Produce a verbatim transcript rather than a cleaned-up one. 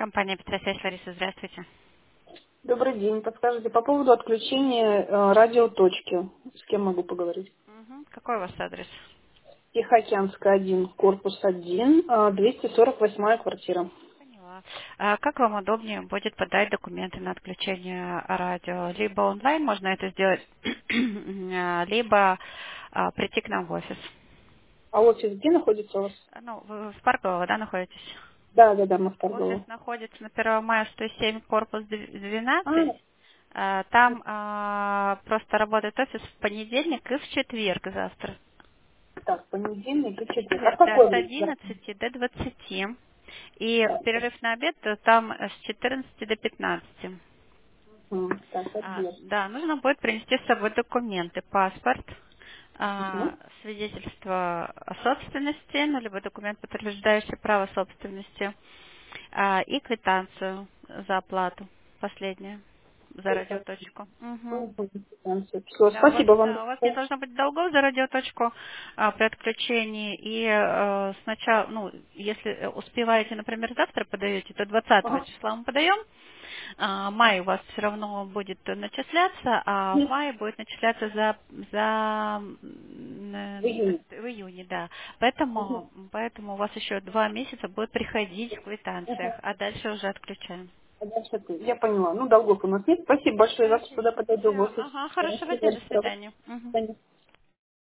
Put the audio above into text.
Компания Петросвязь, Лариса, здравствуйте. Добрый день. Подскажите, по поводу отключения э, радиоточки. С кем могу поговорить? Мгм. Какой у вас адрес? Тихоокеанская, один, корпус один, э, двести сорок восьмая квартира. Поняла. А как вам удобнее будет подать документы на отключение радио? Либо онлайн можно это сделать, а, либо а, прийти к нам в офис. А офис где находится у вас? Ну, вы в Парково, да, находитесь? Да, да, да, мы в Офис Торгово. находится на первого мая сто семь, корпус А, двенадцать. А, Там а, просто работает офис в понедельник и в четверг завтра. так, понедельник и В четверг. А четверг, в да, какой с вы? Да, одиннадцати до двадцати. И так, перерыв на обед то там с четырнадцати до пятнадцати. м, так, А, обед. да, нужно будет принести с собой документы, паспорт, а, Мгм. свидетельство о собственности, ну, либо документ, подтверждающий право собственности, а, и квитанцию за оплату, последнюю, за радиоточку. Мгм. Все, Да, у вас, спасибо вам. да, у вас не должно быть долгов за радиоточку а, при отключении. И э, сначала, ну, если успеваете, например, завтра подаете, то двадцатого Ага. числа мы подаем. А, май у вас все равно будет начисляться, а в Мгм. мае будет начисляться за, за м, В июне. э, в июне, да. Мгм. Поэтому, поэтому у вас еще два месяца будет приходить в Мгм. квитанциях, а дальше уже отключаем. А дальше ты. Я поняла. Ну, долгов у нас нет. Спасибо большое. Завтра Отлично. туда подойду в Все. офис. Ага, хорошего Хорошо, дня, до доброго. свидания. Мгм. До свидания.